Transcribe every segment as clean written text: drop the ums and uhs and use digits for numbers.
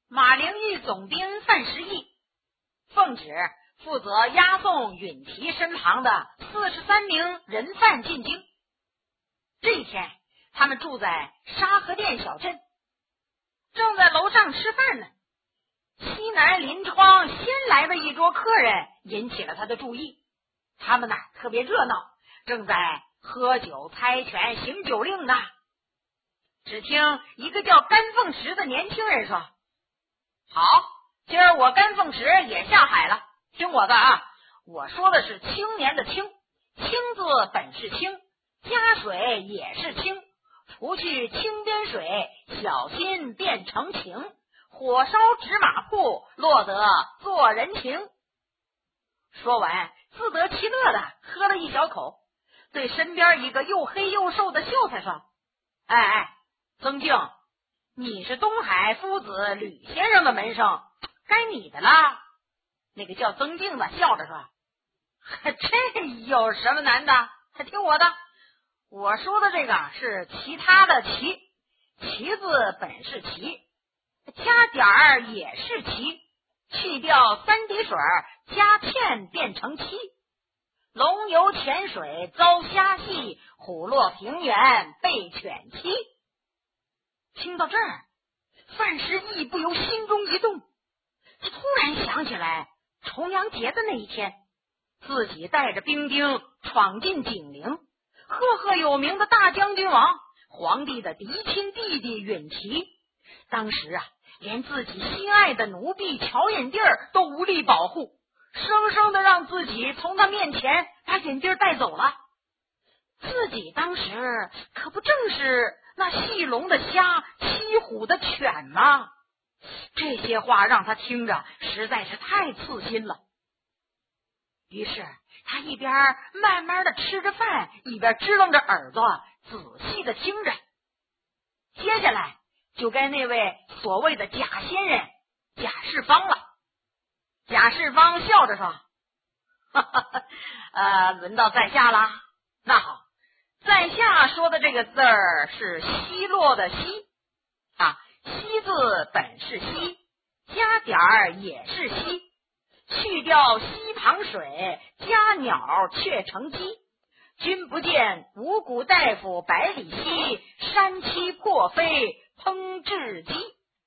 马陵玉总兵范时义奉旨负责押送允提身旁的43名人犯进京。这一天，他们住在沙河店小镇，正在楼上吃饭呢。西南临窗先来的一桌客人引起了他的注意，他们特别热闹，正在喝酒、猜拳、行酒令呢。只听一个叫甘凤石的年轻人说：“好，今儿我甘凤石也下海了，听我的啊！我说的是青年的青，青字本是青，加水也是青，除去青边水，小心变成情。火烧纸马铺，落得做人情。”说完，自得其乐的喝了一小口，对身边一个又黑又瘦的秀才说：“哎，曾静，你是东海夫子吕先生的门生，该你的啦。”那个叫曾静的笑着说：“这有什么难的？听我的，我说的这个是其他的其，其字本是其，加点儿也是其，去掉三滴水加片变成七。龙游浅水遭虾戏，虎落平原被犬欺。”听到这儿，范时义不由心中一动，他突然想起来重阳节的那一天，自己带着兵丁闯进景陵，赫赫有名的大将军王，皇帝的嫡亲弟弟允提，当时连自己心爱的奴婢乔引娣都无力保护，生生的让自己从他面前把引娣带走了。自己当时可不正是那戏龙的虾，欺虎的犬吗？这些话让他听着实在是太刺心了。于是他一边慢慢的吃着饭，一边支棱着耳朵仔细的听着。接下来就该那位所谓的贾仙人贾世芳了。贾世芳笑着说：“轮到在下了。那好，在下说的这个字儿是奚落的奚奚字本是奚，加点儿也是奚，去掉西旁水，加鸟却成鸡。君不见五谷大夫百里奚，山妻破飞烹雉鸡。”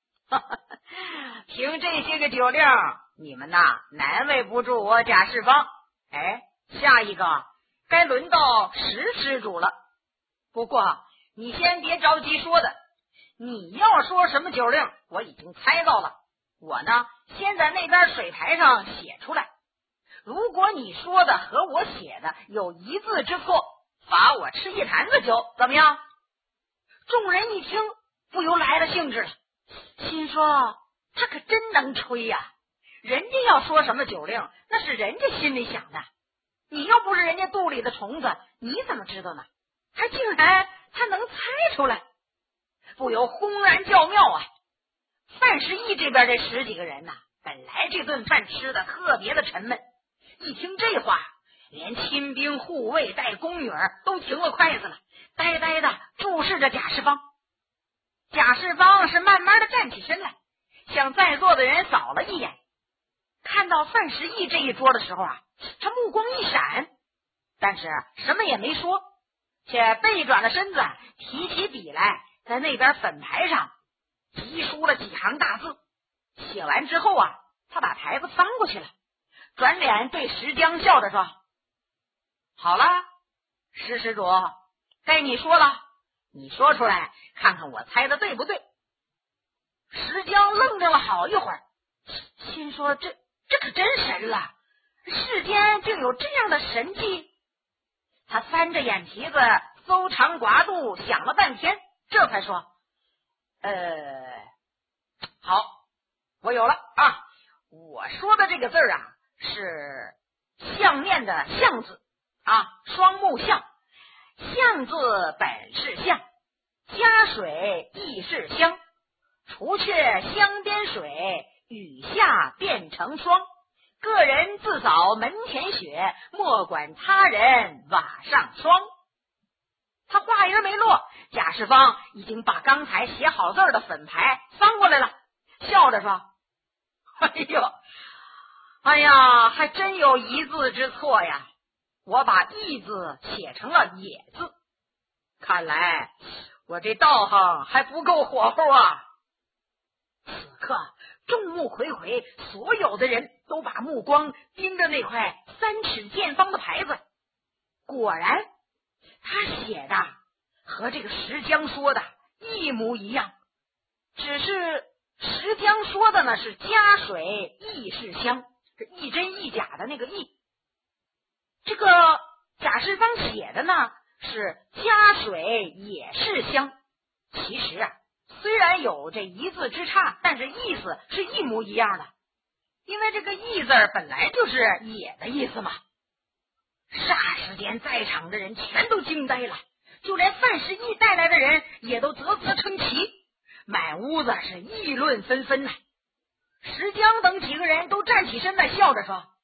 凭这些个酒令，你们难为不住我贾世芳。下一个该轮到石施主了。不过你先别着急说的，你要说什么酒令我已经猜到了，我先在那边水台上写出来。如果你说的和我写的有一字之错，罚我吃一坛子酒，怎么样？众人一听不由来了兴致了，心说他可真能吹呀！人家要说什么酒令，那是人家心里想的，你又不是人家肚里的虫子，你怎么知道呢？还竟然他能猜出来，不由轰然叫妙啊！范时义这边这10几个人本来这顿饭吃的特别的沉闷，一听这话，连亲兵护卫带宫女都停了筷子了，呆呆的注视着贾世芳。贾世芳是慢慢的站起身来，向在座的人扫了一眼，看到范时义这一桌的时候他目光一闪，但是什么也没说，且背转了身子，提起笔来，在那边粉牌上急书了几行大字。写完之后他把牌子翻过去了，转脸对石江笑着说：“好了，石施主，该你说了，你说出来看看我猜的对不对。”石江愣怔了好一会儿，心说这可真神了，世间竟有这样的神迹。他翻着眼皮子搜肠刮肚想了半天，这才说：“好，我有了我说的这个字是相念的相字双木相，相字本是相，加水亦是香，除却香边水，雨下变成霜。个人自扫门前雪，莫管他人瓦上霜。”他话音没落，贾世芳已经把刚才写好字的粉牌翻过来了，笑笑着说：“哎呀，还真有一字之错呀！我把义字写成了也字，看来我这道行还不够火候啊！”此刻，众目睽睽，所有的人都把目光盯着那块3尺见方的牌子。果然，他写的和这个石江说的一模一样，只是石江说的呢是加水亦是香，这一真一假的那个亦，这个贾世芳写的呢是加水也是香。其实啊，虽然有这一字之差，但是意思是一模一样的，因为这个亦字本来就是也的意思嘛。霎时间在场的人全都惊呆了，就连范十一带来的人也都啧啧称奇，满屋子是议论纷纷呐。石江等几个人都站起身来，笑着说：“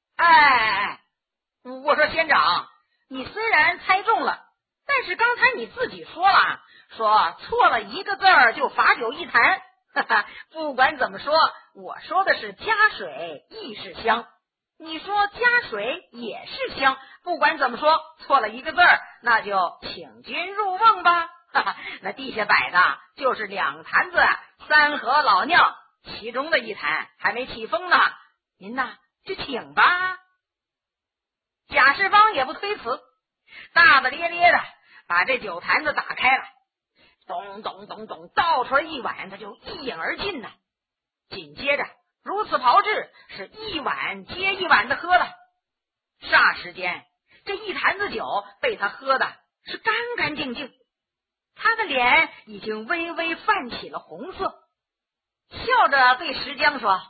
我说仙长，你虽然猜中了，但是刚才你自己说了，说错了一个字儿就罚酒一坛。不管怎么说，我说的是加水亦是香，你说加水也是香，不管怎么说，错了一个字儿，那就请君入瓮吧。那地下摆的就是2坛子3合老酿，其中的1坛还没起风呢，您呐就请吧。”贾世芳也不推辞，大大咧咧的把这酒坛子打开了，咚咚咚咚倒出来1碗，他就一饮而尽呢。紧接着如此炮制，是1碗接1碗的喝了。霎时间，这1坛子酒被他喝的是干干净净，他的脸已经微微泛起了红色，笑着对石江说：“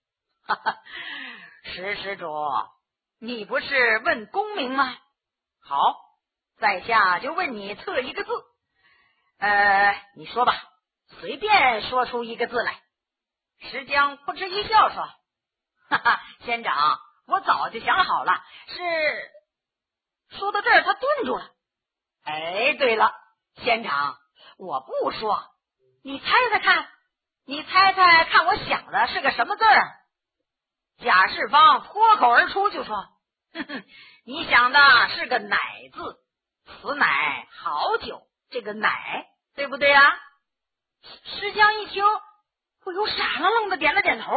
石施主，你不是问功名吗？好，在下就问你测一个字。你说吧，随便说出一个字来。”石江扑哧一笑说：“仙长，我早就想好了，是……”说到这儿，他顿住了。对了，仙长，我不说，你猜猜看，你猜猜看，我想的是个什么字儿？贾世芳脱口而出就说：“你想的是个乃字，此乃好酒，这个乃对不对啊？”石江一听，不由傻愣愣的点了点头。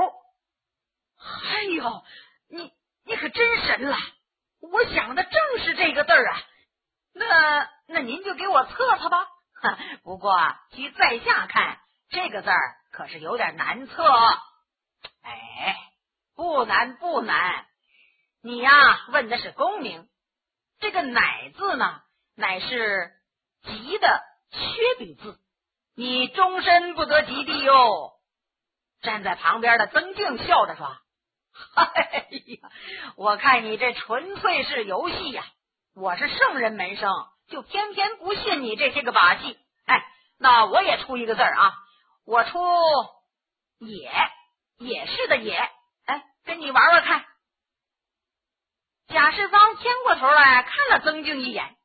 你可真神了，我想的正是这个字啊。那您就给我测测吧。不过据在下看，这个字儿可是有点难测。不难不难，你呀问的是功名，这个乃字呢，乃是吉的缺笔字，你终身不得及第哟。站在旁边的曾静笑着说：“我看你这纯粹是游戏呀！我是圣人门生，就偏偏不信你这些个把戏。那我也出一个字啊，我出也是的也，跟你玩玩看。”贾世芳偏过头来看了曾静一眼：“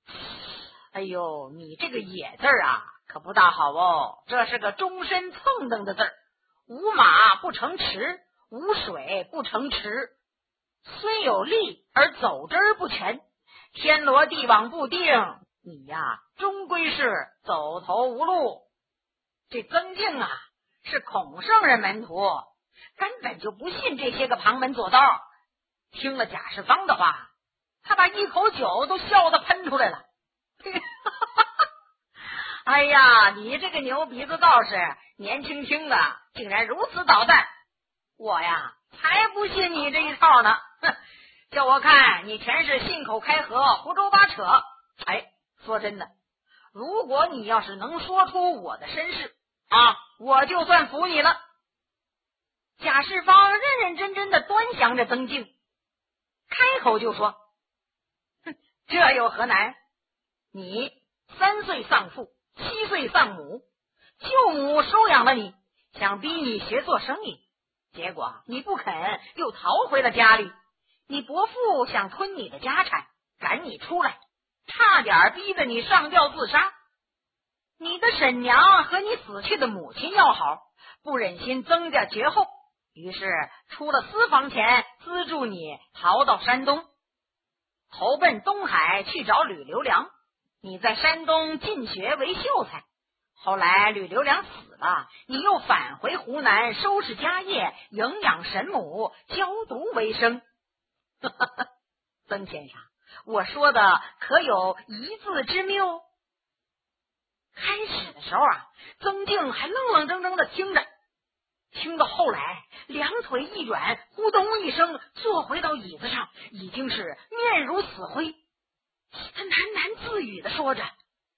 你这个也字啊，可不大好哦，这是个终身蹭蹬的字儿。无马不成池，无水不成池，虽有力而走之不全，天罗地网不定，你呀终归是走投无路。”这曾静啊是孔圣人门徒，根本就不信这些个旁门左道。听了贾世芳的话，他把一口酒都笑得喷出来了。你这个牛鼻子道士，年轻轻的竟然如此捣蛋，我呀才不信你这一套呢。叫我看你全是信口开河，胡诌八扯。说真的，如果你要是能说出我的身世我就算服你了。贾世芳认认真真的端详着曾静，开口就说：“这有何难？你3岁丧父，7岁丧母，舅母收养了你，想逼你学做生意，结果你不肯，又逃回了家里。你伯父想吞你的家产，赶你出来，差点逼得你上吊自杀。你的婶娘和你死去的母亲要好， 不忍心曾家绝后，于是出了私房钱资助你逃到山东，投奔东海去找吕留良。你在山东进学为秀才，后来吕留良死了，你又返回湖南收拾家业，营养神母，教读为生。曾先生，我说的可有一字之谬？开始的时候啊，曾静还愣愣怔怔的听着，听到后来两腿一软，咕咚一声坐回到椅子上，已经是面如死灰。他喃喃自语的说着：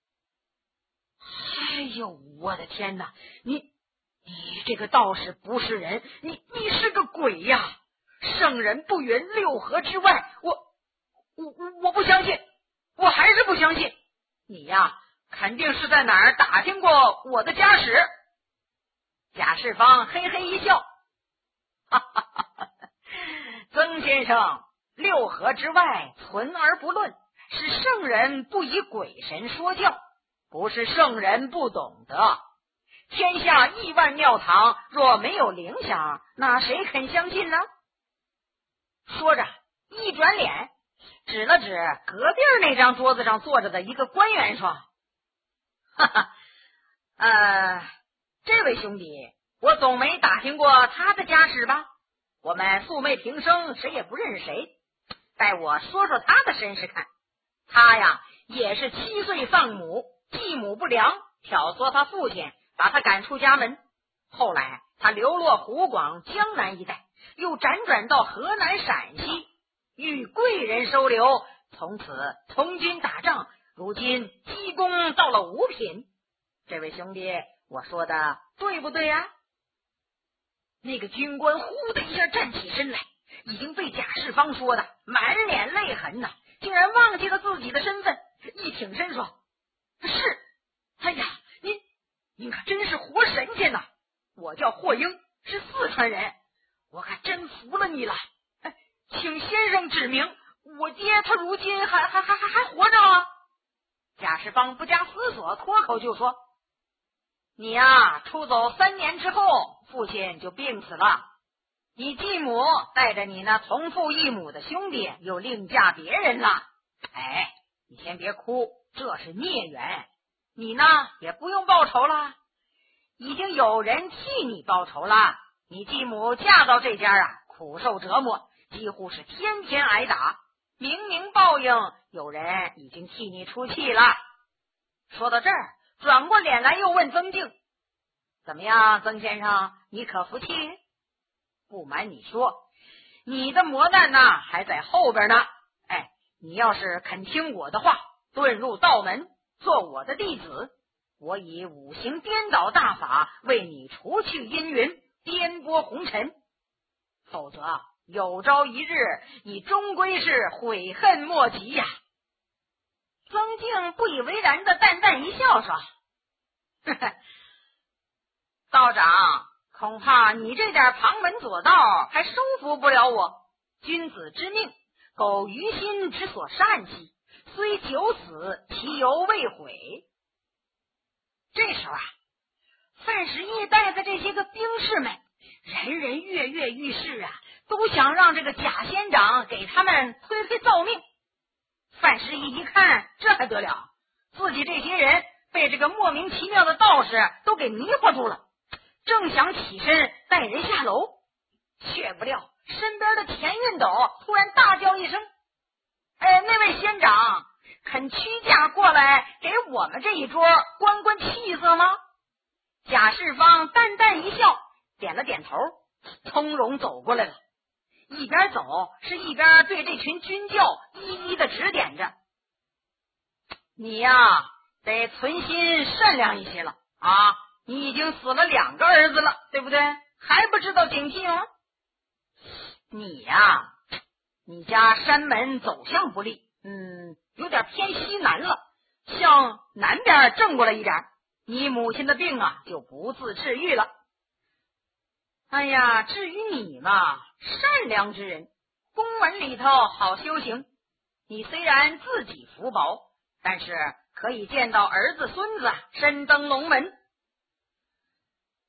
哎呦，我的天哪，你这个道士不是人，你是个鬼呀！圣人不云六合之外，我不相信，我还是不相信。你呀，肯定是在哪儿打听过我的家史。贾世芳嘿嘿一笑，哈哈哈哈，曾先生，六合之外存而不论，是圣人不以鬼神说教，不是圣人不懂得。天下亿万庙堂，若没有灵响，那谁肯相信呢？说着一转脸指了指隔壁那张桌子上坐着的一个官员，说：哈哈，这位兄弟，我总没打听过他的家史吧？我们素昧平生，谁也不认识谁。待我说说他的身世看。他呀，也是7岁丧母，继母不良，挑唆他父亲，把他赶出家门。后来他流落湖广、江南一带，又辗转到河南、陕西，遇贵人收留，从此从军打仗，如今积功到了5品。这位兄弟，我说的对不对呀？那个军官呼的一下站起身来，已经被贾世芳说的满脸泪痕呐，竟然忘记了自己的身份，一挺身说：是，哎呀，您可真是活神仙呐！我叫霍英，是四川人，我可真服了你了。请先生指明，我爹他如今还活着吗？贾世芳不加思索，脱口就说：你呀，出走3年之后，父亲就病死了。你继母带着你那同父异母的兄弟又另嫁别人了。哎，你先别哭，这是孽缘。你呢，也不用报仇了，已经有人替你报仇了。你继母嫁到这家啊，苦受折磨，几乎是天天挨打，明明报应，有人已经替你出气了。说到这儿，转过脸来又问曾静：怎么样，曾先生，你可服气？不瞒你说，你的磨难呢还在后边呢。你要是肯听我的话，遁入道门，做我的弟子，我以五行颠倒大法为你除去阴云，颠簸红尘。否则有朝一日，你终归是悔恨莫及呀。曾静不以为然的淡淡一笑说：呵呵，道长，恐怕你这点旁门左道还收服不了我。君子之命，苟于心之所善兮，虽九死，其犹未悔。这时候啊，范十一带的这些个兵士们，人人跃跃欲试啊，都想让这个贾仙长给他们推推造命。范十一一看，这还得了，自己这些人被这个莫名其妙的道士都给迷惑住了，正想起身带人下楼，却不料身边的田运斗突然大叫一声：那位仙长，肯屈驾过来给我们这一桌观观气色吗？贾世芳淡淡一笑，点了点头，从容走过来了，一边走是一边对这群军教一一的指点着：你呀，得存心善良一些了啊！你已经死了2个儿子了，对不对？还不知道警惕吗？你呀，你家山门走向不利，有点偏西南了，向南边正过来一点，你母亲的病啊就不自治愈了。哎呀，至于你嘛，善良之人，公文里头好修行，你虽然自己福薄，但是可以见到儿子孙子身登龙门。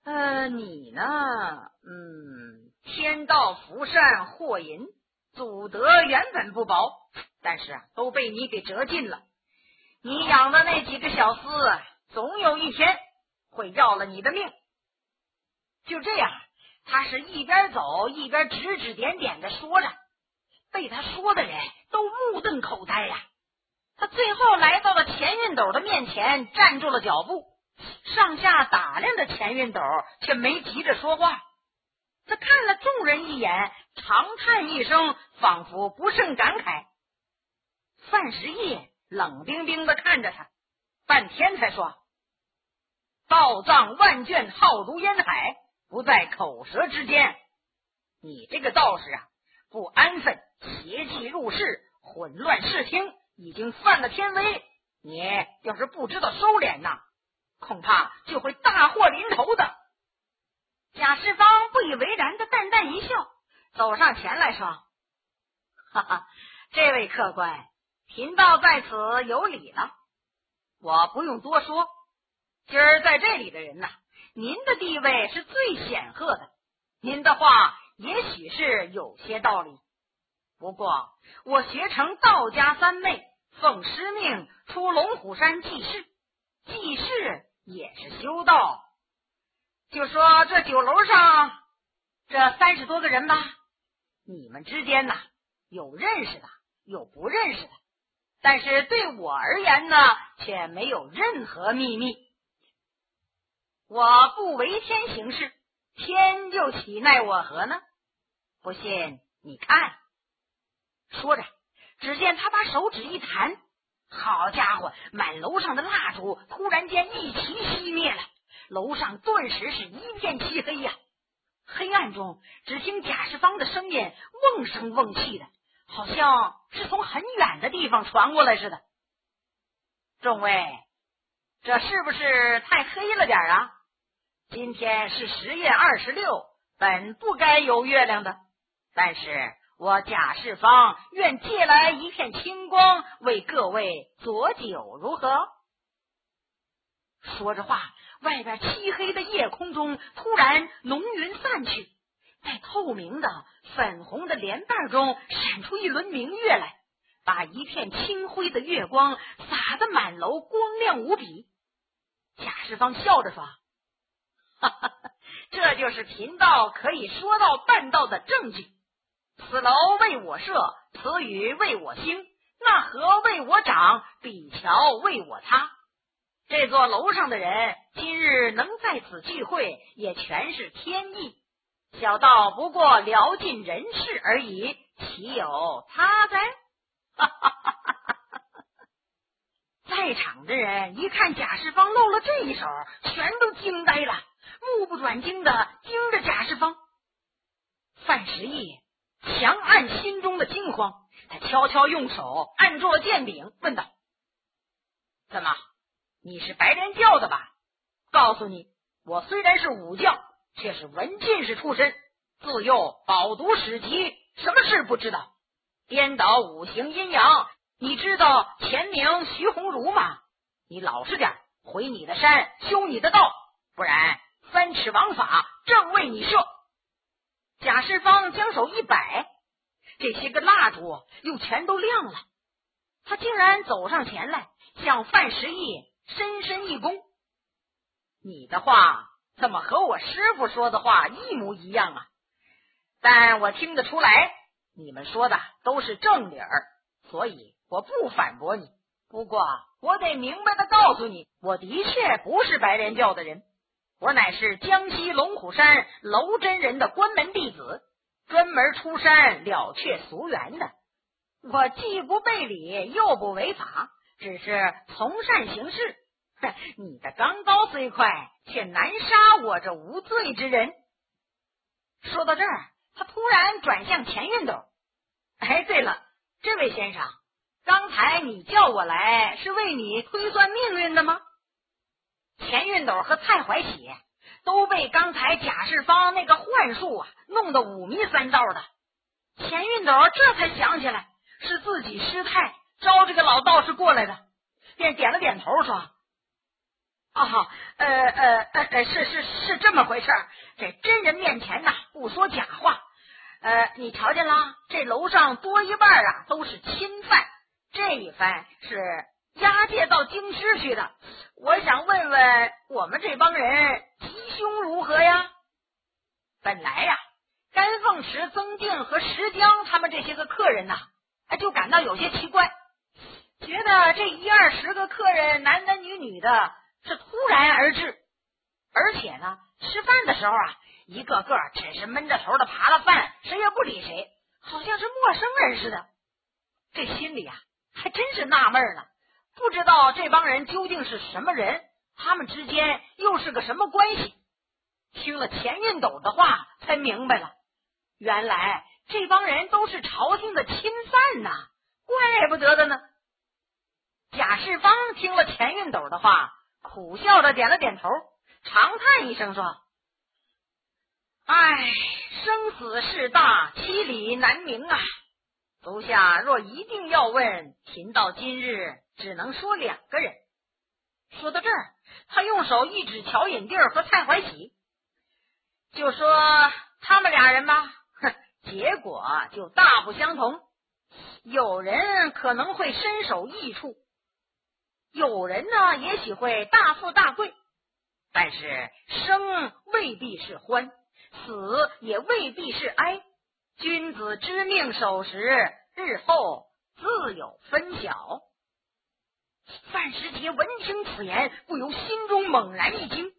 你呢？天道福善祸淫，祖德原本不薄，但是都被你给折尽了。你养的那几个小厮，总有一天会要了你的命。就这样，他是一边走一边指指点点的说着，被他说的人都目瞪口呆呀。他最后来到了钱运斗的面前，站住了脚步，上下打量着钱运斗，却没急着说话。他看了众人一眼，长叹一声，仿佛不胜感慨。范时义冷冰冰的看着他，半天才说：道藏万卷，浩如烟海，不在口舌之间。你这个道士啊，不安分，邪气入室，混乱视听，已经犯了天威。你要是不知道收敛呐，恐怕就会大祸临头的。贾世芳不以为然的淡淡一笑，走上前来说：哈哈，这位客官，贫道在此有礼了。我不用多说，今儿在这里的人呐，您的地位是最显赫的，您的话也许是有些道理。不过我学成道家三昧，奉师命出龙虎山济世，济世也是修道。就说这酒楼上这30多个人吧，你们之间呐，有认识的，有不认识的，但是对我而言呢，却没有任何秘密。我不为天行事，天又岂奈我何呢？不信你看。说着，只见他把手指一弹，好家伙，满楼上的蜡烛突然间一齐熄灭了，楼上顿时是一片漆黑呀。黑暗中只听贾世芳的声音瓮声瓮气的，好像是从很远的地方传过来似的。众位，这是不是太黑了点啊？今天是10月26，本不该有月亮的，但是我贾世芳愿借来一片清光，为各位佐酒，如何？说着话，外边漆黑的夜空中突然浓云散去，在透明的粉红的莲瓣中闪出一轮明月来，把一片清辉的月光洒得满楼光亮无比。贾世芳笑着说：哈哈，这就是贫道可以说到办到的证据。此楼为我设，此雨为我兴，那河为我长，彼桥为我擦。这座楼上的人今日能在此聚会，也全是天意。小道不过聊尽人事而已，岂有他哉？在场的人一看贾世芳露了这一手，全都惊呆了，目不转睛的盯着贾世芳。范时义强按心中的惊慌，他悄悄用手按住了剑柄，问道：怎么，你是白莲教的吧？告诉你，我虽然是武将，却是文进士出身，自幼饱读史籍，什么事不知道？颠倒五行阴阳，你知道前名徐鸿儒吗？你老实点，回你的山，修你的道，不然3尺王法正为你设。贾世芳将手一摆，这些个蜡烛又全都亮了。他竟然走上前来，向范时义深深一躬。你的话怎么和我师傅说的话一模一样啊？但我听得出来，你们说的都是正理儿，所以我不反驳你。不过我得明白的告诉你，我的确不是白莲教的人，我乃是江西龙虎山娄真人的关门弟子，专门出山了却俗缘的。我既不背礼，又不违法，只是从善行事。你的钢刀虽快，却难杀我这无罪之人。说到这儿，他突然转向钱运斗。哎，对了，这位先生，刚才你叫我来是为你推算命运的吗？钱运斗和蔡怀喜都被刚才贾世芳那个幻术弄得五迷三道的。钱运斗这才想起来是自己失态招这个老道士过来的，便点了点头说： 哦，是这么回事儿。这真人面前呐，不说假话。你瞧见了，这楼上多一半啊都是钦犯，这一番是押解到京师去的。我想问问我们这帮人吉凶如何呀？本来呀，甘凤池、曾静和石江他们这些个客人呐，就感到有些奇怪，觉得这10-20个客人男男女女的是突然而至，而且呢，吃饭的时候啊，一个个只是闷着头的扒了饭，谁也不理谁，好像是陌生人似的。这心里啊，还真是纳闷了，不知道这帮人究竟是什么人，他们之间又是个什么关系。听了钱运斗的话，才明白了，原来这帮人都是朝廷的钦犯呐，怪不得的呢。贾世芳听了钱运斗的话，苦笑着点了点头，长叹一声说：唉，生死事大，其理难明啊。足下若一定要问，贫到今日只能说2个人。说到这儿，他用手一指乔引娣和蔡怀喜，就说他们俩人吧，结果就大不相同。有人可能会身首异处，有人呢也许会大富大贵，但是生未必是欢，死也未必是哀。君子之命守时，日后自有分晓。范时杰闻听此言，不由心中猛然一惊。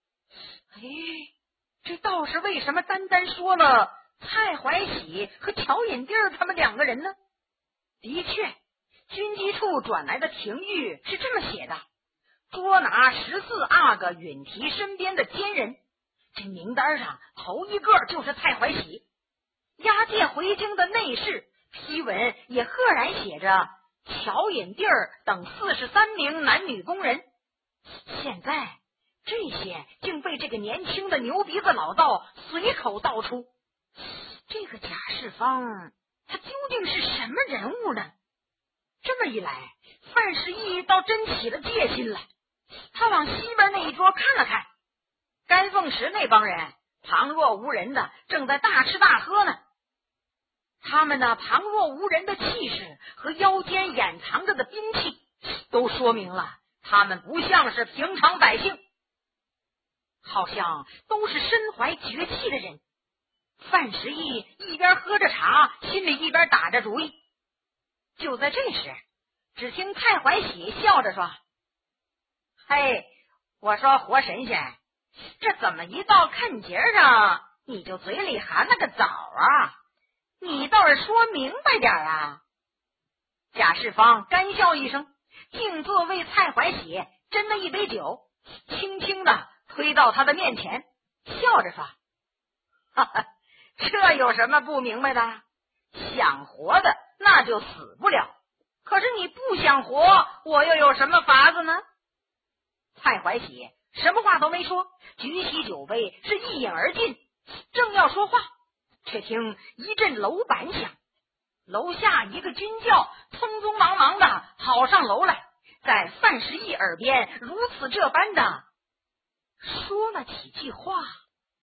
这道士为什么单单说了蔡怀喜和乔引娣他们2个人呢？的确，军机处转来的廷谕是这么写的：捉拿14阿哥允提身边的奸人。这名单上头一个就是蔡怀喜。押解回京的内侍批文也赫然写着乔引娣等43名男女工人。现在这些竟被这个年轻的牛鼻子老道随口道出，这个贾世芳他究竟是什么人物呢？这么一来，范世义倒真起了戒心来。他往西边那一桌看了看，甘凤石那帮人旁若无人的正在大吃大喝呢。他们呢旁若无人的气势和腰间掩藏着的兵器，都说明了他们不像是平常百姓，好像都是身怀绝技的人。范时义一边喝着茶，心里一边打着主意。就在这时，只听蔡怀喜笑着说：嘿，我说活神仙，这怎么一到看节上你就嘴里含了个枣啊？你倒是说明白点啊！贾世芳干笑一声，径自为蔡怀喜斟了一杯酒，轻轻的推到他的面前，笑着说：哈哈，这有什么不明白的？想活的那就死不了，可是你不想活，我又有什么法子呢？蔡怀喜什么话都没说，举起酒杯是一饮而尽，正要说话，却听一阵楼板响，楼下一个军教匆匆忙忙的跑上楼来，在范时义耳边如此这般的说了几句话。